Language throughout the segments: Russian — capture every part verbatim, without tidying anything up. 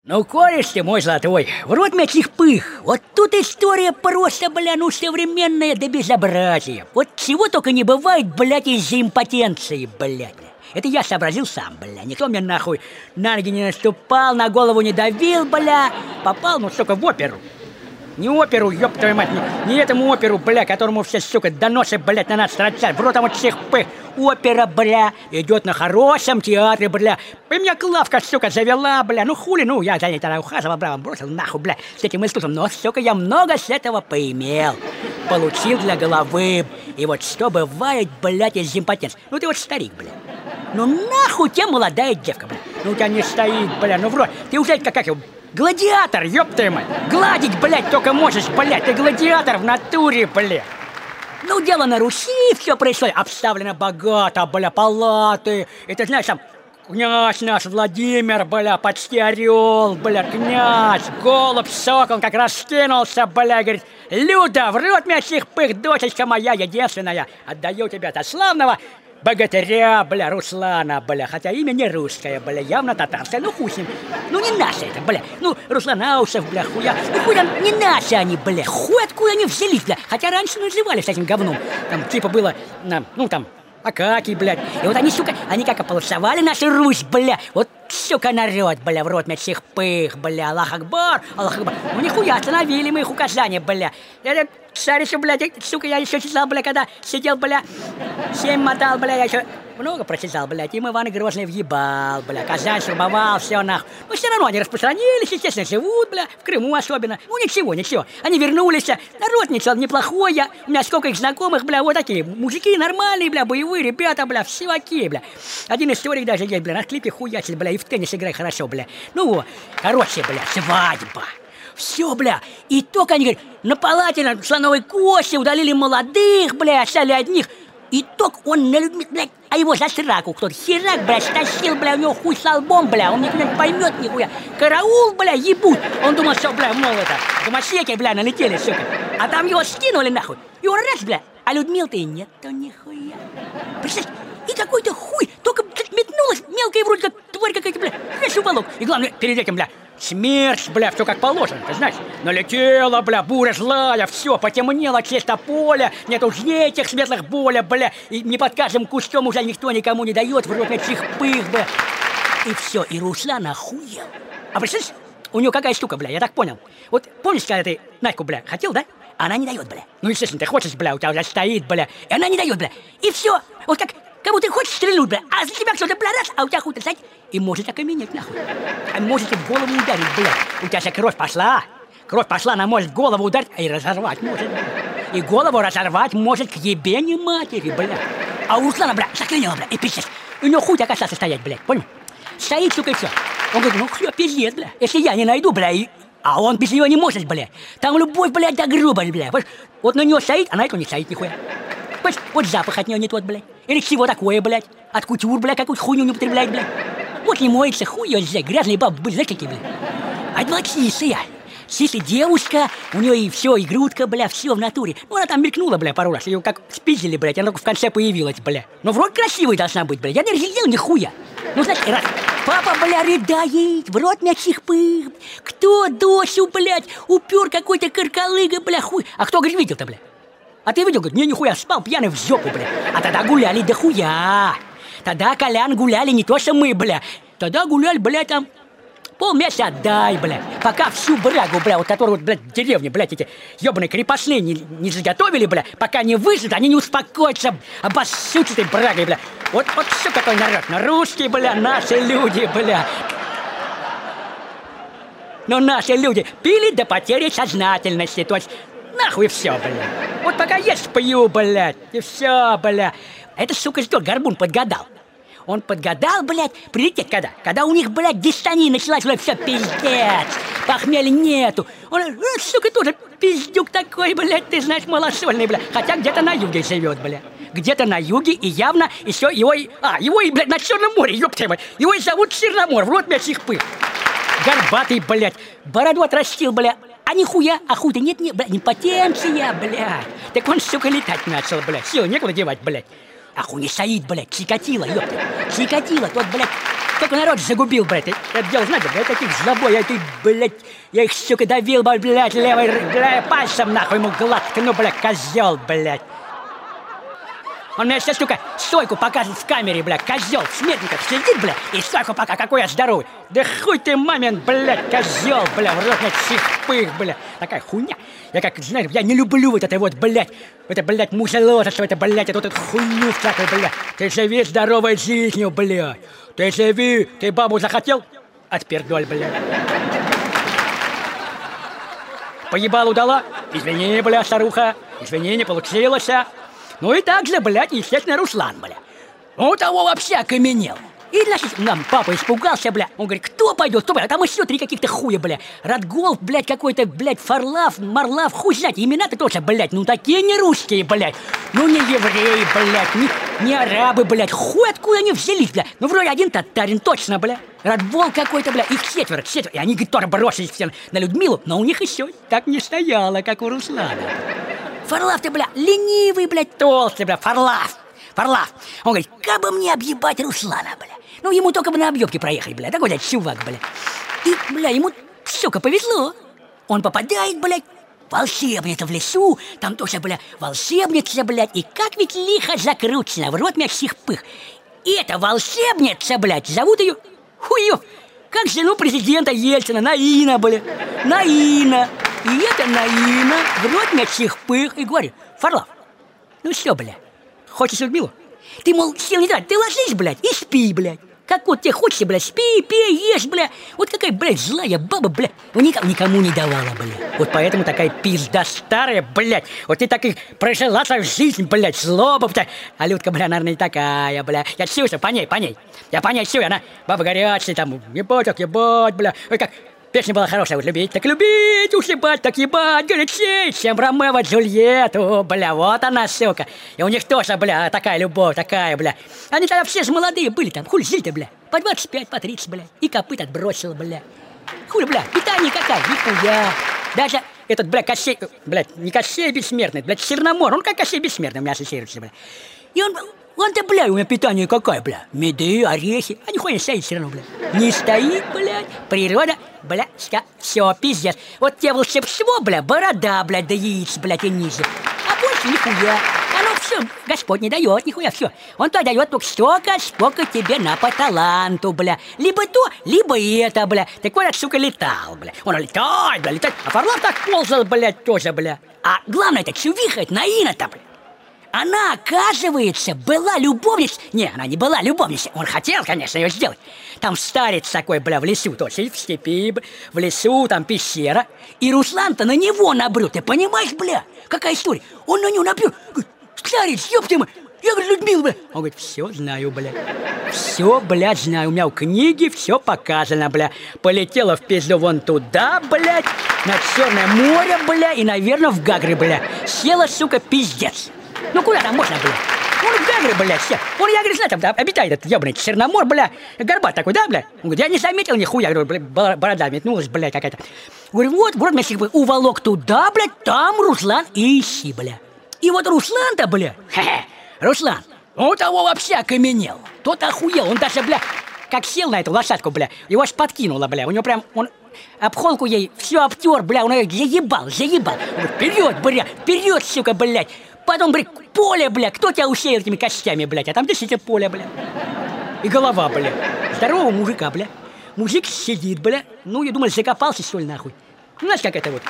Ну, кореш ты мой золотой, в рот мятих пых. Вот тут история просто, бля, ну, современная до безобразия. Вот чего только не бывает, блядь, из-за импотенции, блядь. Это я сообразил сам, бля. Никто мне нахуй на ноги не наступал, на голову не давил, бля. Попал, ну, сука, в оперу. Не оперу, ёб твою мать, не, не этому оперу, бля, которому все, сука, доносы, блядь, на нас строчат. В рот там вот всех пых. Опера, бля, идет на хорошем театре, бля. И меня Клавка, сука, завела, бля. Ну хули, ну, я за ней тогда ухаживал, бля, бросил нахуй, бля, с этим искусством. Но, сука, я много с этого поимел. Получил для головы. И вот что бывает, блядь, из импотенции. Ну ты вот старик, бля. Ну нахуй тебе молодая девка, бля. Ну у тебя не стоит, бля, ну в рот. Ты уже как, как его... Гладиатор, ёб твою мать! Гладить, блядь, только можешь, блядь! Ты гладиатор в натуре, блядь! Ну, дело на Руси, все происходит. Обставлено богато, бля, палаты. И ты знаешь, там, князь наш Владимир, бля, почти орел, бля, князь, голубь, сокол, как раскинулся, бля, говорит: Люда, в рот мясих пых, дочечка моя единственная, отдаю тебя до славного богатыря, бля, Руслана, бля, хотя имя не русское, бля, явно татарское, ну хуй с ним. Ну не наше это, бля, ну Русланаусов, бля, хуя, ну хуй там, не наши они, бля, хуй откуда они взялись, бля, хотя раньше назывались этим говном, там типа было, ну там, Акакий, блядь, и вот они, сука, они как ополосовали нашу Русь, бля, вот, сука, народ, бля, в рот мясих пых, бля, Аллах Акбар, Аллах Акбар, ну нихуя, остановили мы их указания, бля, это, царь еще, блядь, сука, я еще читал, бля, когда сидел, бля, семь мотал, бля, я еще много прочитал, блядь, им Иван Грозный въебал, бля, Казань штурмовал, все нахуй. Но все равно они распространились, естественно, живут, бля, в Крыму особенно. Ну ничего, ничего, они вернулись, народ ничего, неплохой я, у меня сколько их знакомых, бля, вот такие, мужики нормальные, бля, боевые ребята, бля, все окей, бля. Один историк даже есть, бля, на клипе хуячит, бля, и в теннис играет хорошо, бля. Ну, короче, бля, свадьба. Все, бля, и только они, говорят, на палате на слоновой кости удалили молодых, бля, оставили одних. И только он на людьми, блядь, а его за сраку кто-то херак, блядь, стащил, бля, у него хуй с лбом, бля, он никуда не поймет нихуя. Караул, бля, ебут. Он думал, что, бля, мол, это, гомосеки, бля, налетели, сука. А там его скинули, нахуй. И он раз, бля, а Людмил-то и нет-то нихуя. Представляешь, и какой-то хуй, только метнулась мелкая вроде как тварь какая-то, бля, раз уволок. И главное, перед этим, бля, смерть, бля, все как положено, ты знаешь. Налетела, бля, буря злая, все, потемнело чисто поле, нет уж этих светлых боля, бля, и не под каждым кустом уже никто никому не дает, в рот этих пых, бля. И все, и Руслан охуел. А представляешь, у него какая штука, бля, я так понял. Вот помнишь, когда ты Надьку, бля, хотел, да? Она не дает, бля. Ну, естественно, ты хочешь, бля, у тебя уже стоит, бля, и она не дает, бля. И все, вот как... Кому ты хочешь стрельнуть, бля, а за тебя кто-то, бля, раз, а у тебя хуй-то, знаете, и может окаменеть, нахуй. А можете в голову ударить, бля. У тебя вся кровь пошла, кровь пошла, она может в голову ударить, а и разорвать может, бля. И голову разорвать может к ебени матери, бля. А у Руслана, бля, заклинило, бля, и пиздец. У него хуй так остался стоять, блядь, понял? Стоит, сука, и все. Он говорит, ну, все, пиздец, бля. Если я не найду, бля, и... А он без нее не может, бля. Там любовь, блядь, до грубо, бля. Вот на него стоит, а на эту не стоит нихуя. Вот запах от нее не тот, блядь. Или чего такое, блядь. От кутюр, блядь, какую-то хуйню не употребляет, блядь. Вот не моется, хуй ее взять. Грязные бабы были, знаешь, какие, блядь. А это была чистая. Чистая девушка, у нее и все, и грудка, бля, все в натуре. Ну, она там мелькнула, бля, пару раз. Ее как спиздили, блядь, она только в конце появилась, бля. Но вроде красивой должна быть, блядь. Я не разглядел нихуя. Ну, знаешь, раз. Папа, бля, рыдает, в рот мячих пых. Кто Досю, блядь, упер какой-то каркалыга, бля, хуй. А кто, говорит, видел-то, бля? А ты видел, говорит, не, нихуя, спал пьяный в жопу, бля. А тогда гуляли дохуя. Тогда, Колян, гуляли не то, что мы, бля. Тогда гуляли, бля, там полмесяца отдай, бля. Пока всю брагу, бля, вот которую, вот, блядь, в деревне, блядь, эти ебаные крепостные не, не заготовили, бля. Пока не выжат, они не успокоятся, обоссут этой брагой, бля. Вот, вот все какой народ. На русские, бля, наши люди, бля. Но наши люди пили до потери сознательности, то есть... Нахуй все, бля. Вот пока есть пью, блядь, и все, бля. Это, сука, что, горбун подгадал. Он подгадал, блядь, прилететь когда? Когда у них, блядь, дистония началась, блядь, все, пиздец. Похмелья нету. Он, э, сука, тоже пиздюк такой, блядь, ты знаешь, малосольный, блядь. Хотя где-то на юге живет, блядь. Где-то на юге, и явно еще его... А, его и, блядь, на Черном море, ёпта мать. Его и зовут Черномор, в рот мясих пых. Горбатый, блядь, бороду отрастил, блядь. А нихуя, а хуй-то нет, нет, блядь, импотенция, блядь. Так он, сука, летать начал, блядь. Сил некуда девать, блядь. А хуй не стоит, блядь, Чикатило, ёпта. Чикатило, тот, блядь, Сколько народ загубил, блядь. Это дело, знаете, блядь, таких жлобой, я, ты, блядь, я их, сука, давил, блядь, левой, блядь, пальцем, нахуй, ему гладко, ну, блядь, козел, блядь. Он мне сейчас, сука, стойку показывает в камере, блядь, козел, в сметниках сидит, блядь, и стойку пока, какой я здоровый. Да хуй ты, мамин, блядь, козел, блядь, в рот, блядь, сихпых, блядь. Такая хуйня. Я как, знаешь, я не люблю вот это вот, блядь, это, блядь, музело, что это, блядь, эту вот хуйню всякую, блядь. Ты живи здоровой жизнью, блядь. Ты живи, ты бабу захотел? Отпердоль, блядь. Поебалу дала? Извини, блядь, старуха, извини, не получилось. Ну и так же, блядь, естественно, Руслан, бля. Он того вообще окаменел. И, значит, нам папа испугался, бля. Он говорит, кто пойдет, кто пойдет? А там еще три каких-то хуя, бля. Радгол, блядь, какой-то, блядь, Фарлав, Марлав, хуй знать. Имена-то тоже, блядь, ну такие не русские, блядь. Ну не евреи, блядь, не, не арабы, блядь. Хуй откуда они взялись, бля. Ну вроде один татарин, точно, бля. Радвол какой-то, бля. Их четверо, четверо. И они, говорит, тоже бросились все на Людмилу. Но у них еще так не стояло, как у Руслана. Фарлав ты, бля, ленивый, блядь, толстый, бля, Фарлав. Фарлав. Он говорит, как бы мне объебать Руслана, бля. Ну, ему только бы на объебке проехать, бля. Такой, блядь, чувак, бля. И, бля, ему, сука, повезло. Он попадает, блядь, в волшебницу в лесу. Там тоже, бля, волшебница, блядь. И как ведь лихо закручено, в рот меня всех пых. И эта волшебница, блядь, зовут ее Хуев. Как жену президента Ельцина, Наина, бля. Наина. И это Наина в рот меня всех пых. И говорит, Фарлав, ну что, бля, хочешь Людмилу? Ты, мол, сил не трать, ты ложись, блядь, и спи, блядь. Как вот тебе хочется, блядь, спи, пей, ешь, бля. Вот какая, блядь, злая баба, бля. Ну, никому, никому не давала, бля. Вот поэтому такая пизда старая, блядь. Вот ты так и прожила свою жизнь, блядь, злоба, блядь. А Людка, бля, наверное, не такая, бля. Я чувствую, по ней, по ней. Я по ней чую, она баба горячая, там, ебать, так ебать, бля. Ой, как... Песня была хорошая, вот любить, так любить, уж ебать, так ебать, горячей, чем Ромео Джульетту, бля, вот она, сука. И у них тоже, бля, такая любовь, такая, бля. Они тогда все же молодые были там, хули жили-то, бля, по двадцать пять, по тридцать, бля, и копыт отбросил, бля. Хули, бля, питание какая, нихуя. Даже этот, бля, Кощей, блядь, не Кощей бессмертный, блядь, Черномор, он как Кощей бессмертный у меня ассоциируется, бля. И он... Он-то, бля, у меня питание какая, бля? Меды, орехи. А нихуя не стоит все равно, бля. Не стоит, блядь. Природа, бля, ска. Все, пиздец. Вот тебе волшебство, бля, борода, блядь, да яиц, блядь, и ниже. А больше нихуя. Оно все, Господь не дает, нихуя, все. Он то дает только столько, сколько тебе на по таланту, бля. Либо то, либо это, бля. Так вот, сука, летал, бля. Он летает, бля, летает. А Фарлав так ползал, блядь, тоже, бля. А главное, это чувиха, это Наина-то, бля. Она, оказывается, была любовницей. Не, она не была любовницей. Он хотел, конечно, ее сделать. Там старец такой, бля, в лесу, то есть в степи, в лесу, там пещера. И Руслан-то на него набрел. Ты понимаешь, бля? Какая история? Он на него набрел. Старец, ёпты мы. Я, говорю, Людмила, бля. Он говорит, все знаю, бля. Все, блядь, знаю. У меня в книге все показано, бля. Полетела в пизду вон туда, блядь, на Черное море, бля, и, наверное, в Гагры, бля. Села, сука, пиздец. Ну куда там можно, бля? Он в Гагры, бля, все. Он, я говорю, знаю, там да, обитает этот ебаный Черномор, бля. Горбат такой, да, бля? Он говорит, я не заметил нихуя. Я говорю, бля, борода метнулась, бля, какая-то. Говорю, вот, вот, меня бы уволок туда, бля, там Руслан и ищи, бля. И вот Руслан-то, бля, хе-хе, Руслан, он того вообще окаменел. Тот охуел, он даже, бля, как сел на эту лошадку, бля, его аж подкинуло, бля. У него прям, он обхолку ей все обтер, бля, он ее заебал, заебал. Он говорит, вперед, бля, вперед, сука, блядь. Потом, блядь, поле, бля, кто тебя усеял этими костями, блядь, а там действительно поле, бля. И голова, бля. Здорового мужика, бля. Мужик сидит, бля. Ну, я думал, закопался, что ли, нахуй. Ну, знаешь, как это вот?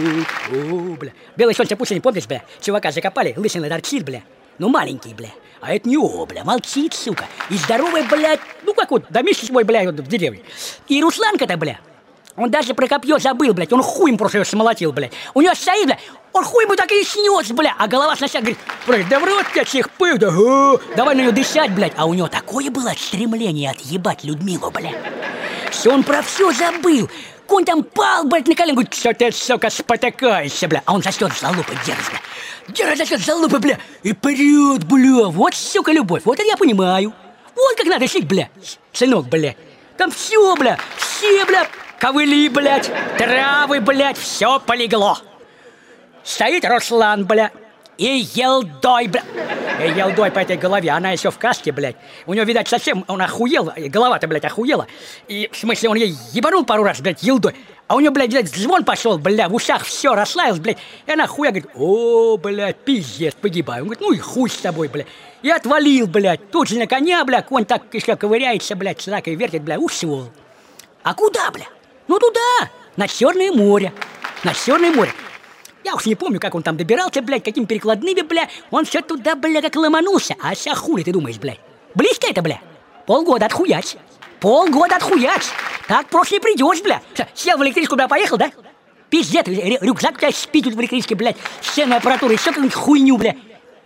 У-у-у, бля. Белое солнце пусть не помнишь, бля. Чувака закопали, лысина торчит, бля. Ну, маленький, бля. А это не о, бля, молчит, сука. И здоровый, блядь, ну, как вот, домишь свой, бля, вот в деревне. И Русланка-то, бля, он даже про копье забыл, блядь. Он хуем просто ее смолотил, блядь. У него стоит, блядь. Он хуй ему так и снес, бля. А голова сначала говорит, блядь, да в рот тебя всех пых, да, а, давай на нее дышать, блядь. А у него такое было стремление отъебать Людмилу, бля. Что он про все забыл. Конь там пал, блядь, на колено, говорит, что ты, сука, спотыкаешься, бля. А он застет за лупы держит, бля. Держит застет за лупы, бля. И прет, бля. Вот, сука, любовь. Вот это я понимаю. Вот как надо жить, бля. Сынок, бля. Там все, бля. Все, бля. Ковыли, блядь, травы, блядь, все полегло. Стоит Руслан, бля, И елдой, бля. И елдой по этой голове, она еще в каске, блядь. У него, видать, совсем, он охуел, голова-то, блядь, охуела. И, в смысле, он ей ебанул пару раз, блядь, елдой. А у него, блядь, блядь, звон пошел, бля, в ушах все расслаилось, блядь. И она хуя говорит, о, блядь, пиздец, погибаю. Он говорит, ну и хуй с тобой, блядь. И отвалил, блядь. Тут же на коня, бля, конь так еще ковыряется, блядь, с ракой вертит, бля, ушел. А куда, бля? Ну туда, на Черное море. На Черное море. Я уж не помню, как он там добирался, блядь, какими перекладными, бля. Он все туда, бля, как ломанулся. А сейчас хули ты думаешь, блядь? Близко это, бля? Полгода отхуять. Полгода отхуять. Так просто не придешь, бля. Сел в электричку, бля, поехал, да? Пиздец, рюкзак у тебя спит тут в электричке, блядь. Сценная аппаратура, еще какую-нибудь хуйню, бля.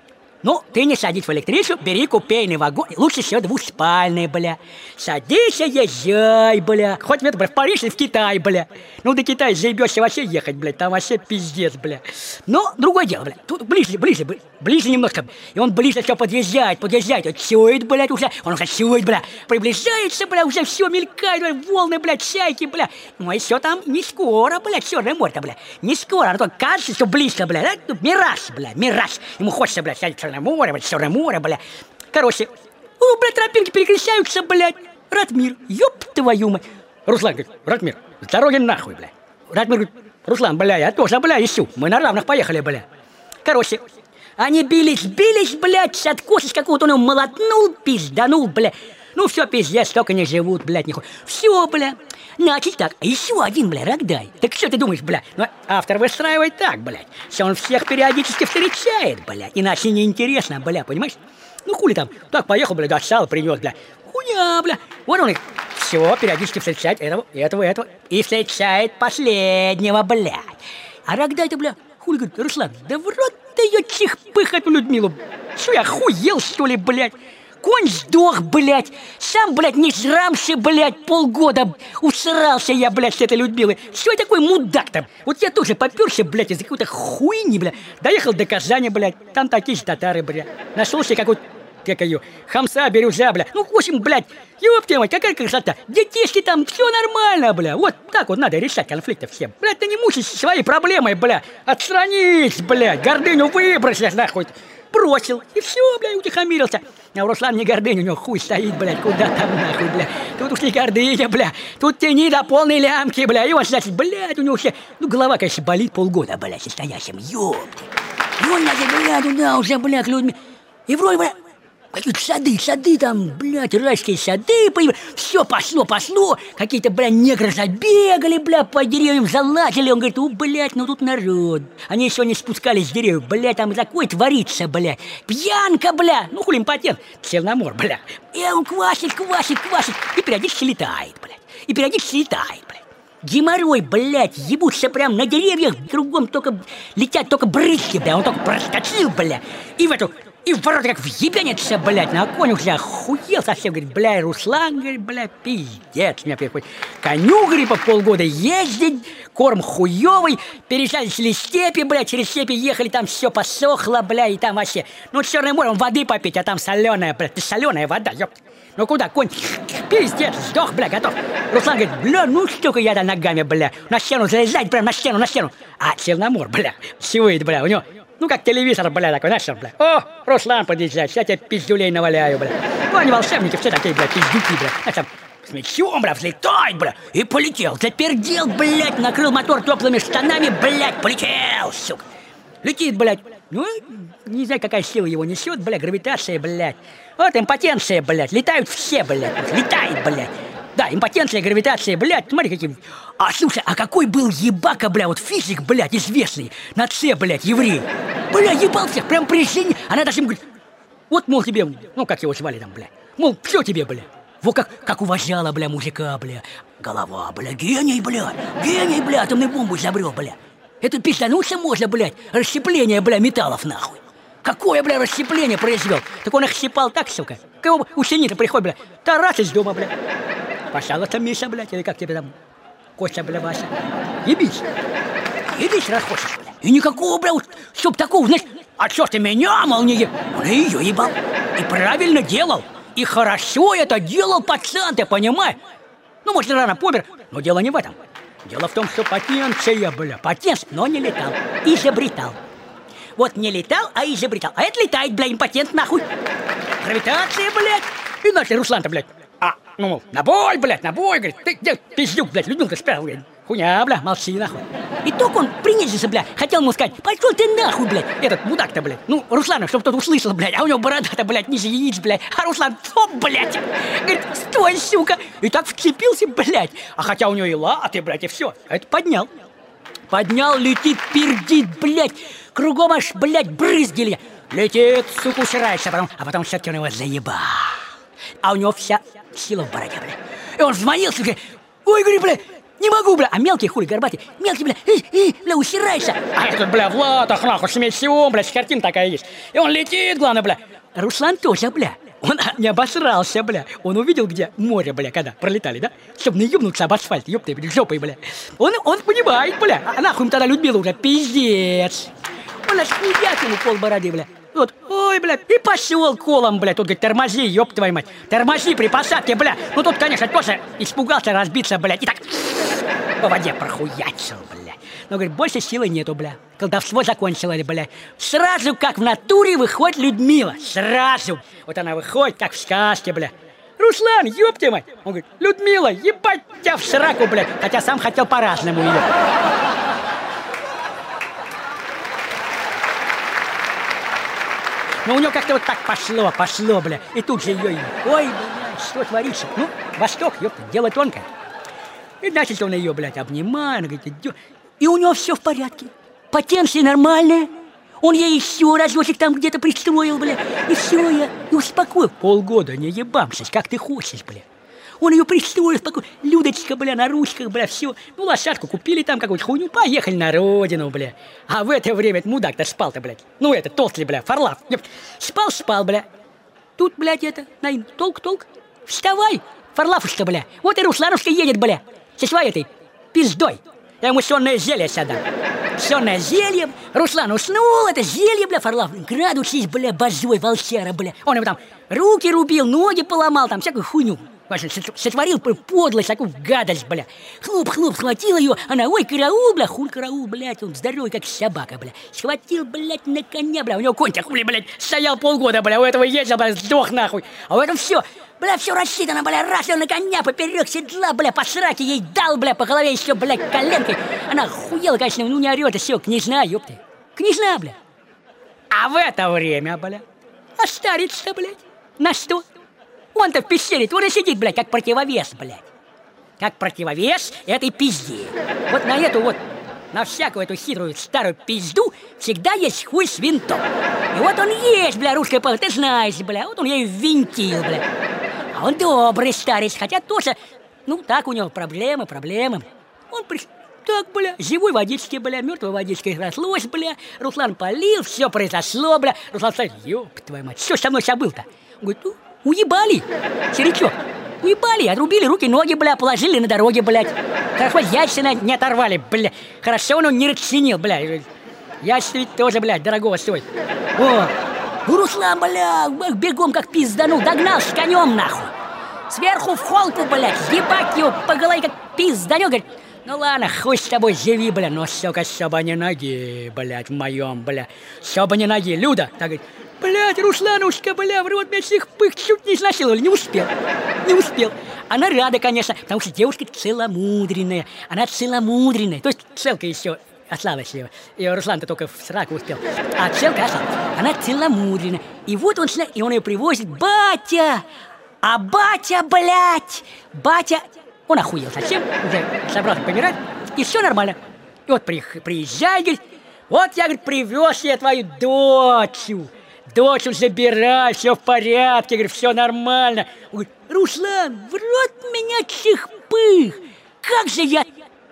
Ну, ты не садись в электричку, бери купейный вагон. Лучше всего двуспальный, бля. Садись и езжай, бля. Хоть в, в Париж или в Китай, бля. Ну, до Китая заебешься вообще ехать, блядь. Там вообще пиздец, бля. Но другое дело, бля. Тут ближе, ближе, ближе, ближе немножко. И он ближе все подъезжает, подъезжает. Он чует, блядь, уже. Он уже чует, бля. Приближается, бля, уже все мелькает, бля, волны, блядь, чайки, бля. Ну, и все там не скоро, блядь, Черное море-то, бля. Не скоро. А то кажется, что близко, бля. Да? Мираж, бля, мираж. Ему хочется, блядь, сядь Черное море, блядь, Черное море, бля. Короче, о, блядь, тропинки перекращаются, блядь. Ратмир, ёб твою мать. Руслан говорит, Ратмир, с дороги нахуй, блядь. Ратмир говорит, Руслан, бля, я тоже, бля, ищу. Мы на равных поехали, бля. Короче, они бились, бились, блядь, откосись какого-то он его молотнул, пизданул, бля. Ну все, пиздец, столько не живут, блядь, нихуя. Все, бля. Значит так, еще один, бля, Рогдай. Так что ты думаешь, бля? Ну, автор выстраивает так, блядь. Что он всех периодически встречает, блядь. Иначе неинтересно, бля, понимаешь? Ну хули там, так поехал, бля, достал, принес, бля. Хуя, бля. Вот он их. Все, периодически встречает этого, этого, этого. И встречает последнего, блядь. А Рогдай-то, бля, хули говорит, Руслан, да в рот ты ее чих-пых эту Людмилу. Что, я охуел, что ли, блядь? Конь сдох, блядь. Сам, блядь, не жрамши, блядь, полгода усрался я, блядь, с этой Людмилой. Что я такой мудак там? Вот я тоже попёрся, блядь, из-за какой-то хуйни, блядь. Доехал до Казани, блядь. Там такие же татары, блядь. Нашел себе какой-то, как ее, хамса, бирюза, блядь. Ну, в общем, блядь, ёпта мать, какая красота. Детишки там, все нормально, бля. Вот так вот надо решать конфликты всем. Блядь, ты не мучайся своей проблемой, бля. Отстранись, блядь, гордыню выбросишь, нахуй. Бросил, и все, блядь, утихомирился. А у Руслана не гордыня, у него хуй стоит, блядь, куда там нахуй, бля. Тут уж не гордыня, бля, тут тяни до полной лямки, бля. И он, значит, блядь, у него все, ну, голова, конечно, болит полгода, блядь, состоящим, ёпты. И он, значит, блядь, туда уже, блядь, людьми. И вроде, блядь, какие-то сады, сады там, блядь, райские сады, все пошло, пошло. Какие-то, блядь, негры забегали, блядь, по деревьям залазили. Он говорит, у, блядь, ну тут народ. Они еще не спускались с деревьев, блядь, там такое творится, блядь. Пьянка, блядь, ну хули импотент, Черномор, блядь. И он квасит, квасит, квасит, и периодически летает, блядь. И периодически летает, блядь. Геморрой, блядь, ебутся прям на деревьях, кругом только летят только брызги, блядь. Он только проскочил, блядь, и в эту... И в ворота как въебенится, блядь, на конь уже охуел совсем, говорит, бля, Руслан, говорит, бля, пиздец, меня приходит. Коню, говорит, по полгода ездить, корм хуёвый, переезжали через степи, блядь, через степи ехали, там все посохло, бля, и там вообще, ну, Черное море, он воды попить, а там соленая, блядь, ты соленая вода, ёпт. Ну куда, конь, пиздец, сдох, бля, готов. Руслан говорит, бля, ну столько я-то ногами, бля, на стену залезать, прям на стену, на стену. А Черномор, бля, сивает, бля, у него... Ну, как телевизор, бля, такой, знаешь, бля. О, Руслан подъезжает, я тебе пиздюлей наваляю, бля. Ну, они волшебники, все такие, бля, пиздюки, бля. Знаешь, там, с мечом, бля, взлетает, бля, и полетел. Запердел, блядь, накрыл мотор теплыми штанами, блядь, полетел, сука. Летит, блядь. Ну, не знаю, какая сила его несет, бля, гравитация, блядь. Вот импотенция, блядь, летают все, блядь, летает, блядь. Да, импотенция, гравитация, блядь, смотри, какие... А, слушай, а какой был ебака, бля, вот физик, блядь, известный, на С, блядь, еврей. Бля, ебал всех, прям при жизни. Она даже ему говорит, вот, мол, тебе, ну, как его звали там, бля, мол, все тебе, бля. Вот как, как уважала, бля, мужика, бля. Голова, бля, гений, бля, гений, бля, атомную бомбу изобрел, бля. Это пиздануться можно, блядь, расщепление, бля, металлов, нахуй. Какое, бля, расщепление произвел? Так он их щипал так, сука. Кого ученица приходит, бля, тарас из дома, бля. Пожалуйста, Миша, блядь, или как тебе там, Костя, бля, Вася. Ебись. Ебись, раз хочешь, бля. И никакого, бля, чтоб такого, знаешь, а чё ты меня, мол, не ебал? Он и её ебал. И правильно делал. И хорошо это делал пацан, ты понимаешь? Ну, может, рано помер, но дело не в этом. Дело в том, что потенция, бля, потенция, но не летал, изобретал. Вот не летал, а изобретал. А это летает, бля, импотент нахуй. Гравитация, блядь. И начали Руслан-то, блядь. А, ну, на бой, блядь, на бой, говорит. Ты где пиздюк, блядь, Людмилка спрятал, говорит. Хуйня, бля, молчи, нахуй. И только он принизился, бля, хотел ему сказать, пошел ты нахуй, блядь. Этот мудак-то, блядь. Ну, Руслана, чтобы тот услышал, блядь. А у него борода-то, блядь, ниже яиц, блядь. А Руслан, стоп, блядь. Говорит, стой, сука. И так вцепился, блядь. А хотя у него и латы, блядь, и все. А это поднял. Поднял, летит, пердит, блядь. Кругом аж, блядь, брызги. Летит, сука, усирается, а потом, а потом все-таки он его заебал. А у него вся сила в бороде, блядь. И он взманился, говорит, ой, говорит, блядь, не могу, бля. А мелкий хули горбатый, мелкий, бля, э, э, бля, усирайся. А этот, бля, в латах, нахуй, с мечом, бля, с картин такая есть. И он летит, главное, бля. Руслан тоже, бля. Он не обосрался, бля. Он увидел, где море, бля, когда пролетали, да? Чтобы не ебнуться об асфальт, ёпты, бля, жопой, бля. Он, он понимает, бля. А нахуй им тогда Людмила уже, пиздец. Он аж хуяк ему пол бороды, бля. Вот, ой, бля, и пошел колом, бля. Тут говорит, тормози, ёб твою мать. Тормози при посадке, бля. Ну тут, конечно, тоже испугался разбиться, бля. И так по воде прохуячил, бля. Но, говорит, больше силы нету, бля. Колдовство закончилось, бля. Сразу, как в натуре, выходит Людмила. Сразу. Вот она выходит, как в сказке, бля. Руслан, ёб твою мать. Он говорит, Людмила, ебать тебя в сраку, бля. Хотя сам хотел по-разному ее. Но у него как-то вот так пошло, пошло, бля. И тут же ее, ой, бля, что творится? Ну, Восток, ёпта, дело тонкое. И значит, он ее, блядь, обнимает, говорит, идет. И у него все в порядке. Потенция нормальная. Он ей еще разочек там где-то пристроил, бля. И все, я и успокоил. Полгода не ебамшись, как ты хочешь, бля. Он ее пристроил, спокойно. Людочка, бля, на ручках, бля, все. Ну, лошадку купили там какую-то хуйню, поехали на родину, бля. А в это время этот мудак-то спал-то, блядь. Ну, это, толстый, бля, Фарлав. Спал-спал, бля. Тут, блядь, это, наин, толк-толк. Вставай, Фарлавушка, бля. Вот и Руслановska едет, бля. Со своей этой пиздой. Я ему сонное зелье сюда. Сонное зелье. Руслан уснул, это зелье, бля, Фарлав. Градусись, бля, бозой, волчара, бля. Он ему там руки рубил, ноги поломал, там всякую хуйню. Сотворил подлость, такую гадость, бля. Хлоп-хлоп, схватил ее, она, ой, караул, бля, хуль караул, блядь, он здоровый, как собака, бля. Схватил, блядь, на коня, бля, у него конь-то хули, блядь, стоял полгода, бля, у этого ездил, бля, сдох нахуй. А у этого все, бля, все рассчитано, бля, раз он на коня поперек седла, бля, по сраке ей дал, бля, по голове еще, блядь, коленкой. Она хуела, конечно, ну не орет, и все, княжна, ёпты. Княжна, бля. А в это время, бля, а старец-то, блядь, на что? Он-то в пещере, он и сидит, блядь, как противовес, блядь. Как противовес этой пизде. Вот на эту вот, на всякую эту хитрую старую пизду всегда есть хуй с винтом. И вот он есть, бля, русская пала, ты знаешь, бля, вот он ей ввинтил, бля. А он добрый старец, хотя тоже, ну, так у него проблемы, проблемы. Он при... Так, бля, живой водички, бля, мертвой водичкой разлось, бля. Руслан полил, все произошло, бля. Руслан сказал, ёб твою мать, что со мной сейчас был-то? Он говорит, ну, уебали, черечок, уебали, отрубили руки, ноги, бля, положили на дороге, блядь. Хорошо, яйца не оторвали, бля. Хорошо, он не расценил, бля. Яйца ведь тоже, блядь, дорогого стоит. О, Руслан, бля, бегом как пизданул, догнал с конем, нахуй. Сверху в холку, блядь, ебать его по голове как пизданет, говорит, ну ладно, хуй с тобой, живи, бля, но, сука, чтобы не ноги, блядь, в моем, бля. Чтобы не ноги, Люда, так говорит. Блядь, Русланушка, бля, в рот меня всех пых чуть не изнасиловали, не успел, не успел. Она рада, конечно, потому что девушка целомудренная, она целомудренная, то есть целка еще осталась ее, и Руслан-то только в сраку успел, а целка осталась, она целомудренная. И вот он, и он ее привозит, батя, а батя, блядь, батя, он охуел совсем, уже собрался помирать, и все нормально. И вот при, приезжай, говорит, вот я, говорит, привез я твою дочь. Дочь забирай, все в порядке, говорит, все нормально. Он говорит, Руслан, в рот меня чих-пых, как же я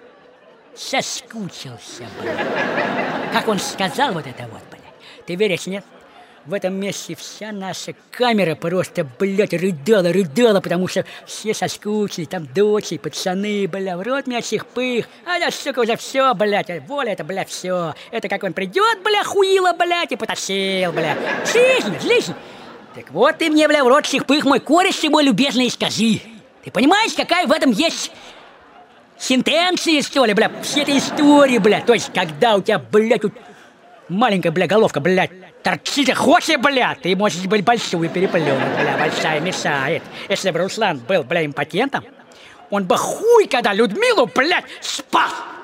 соскучился, блядь. Как он сказал вот это вот, блядь. Ты веришь, нет? В этом месте вся наша камера просто, блядь, рыдала, рыдала, потому что все соскучились, там дочери, пацаны, бля, в рот меня чих-пых. А я, сука, уже все, блядь, воля это, бля, все. Это как он придет, бля, хуила, блядь, и потащил, бля. Жизнь, жизнь. Так вот ты мне, бля, в рот чих-пых, мой кореш, ты мой любезный, скажи. Ты понимаешь, какая в этом есть сентенция, что ли, бля, все этой истории, бля. То есть, когда у тебя, блядь, тут маленькая, бля, головка, блядь, торчит, хочет, бля, ты можешь быть большую переплюнуть, бля, большая мешает. Если бы Руслан был, бля, импотентом, он бы хуй, когда Людмилу, блядь, спас.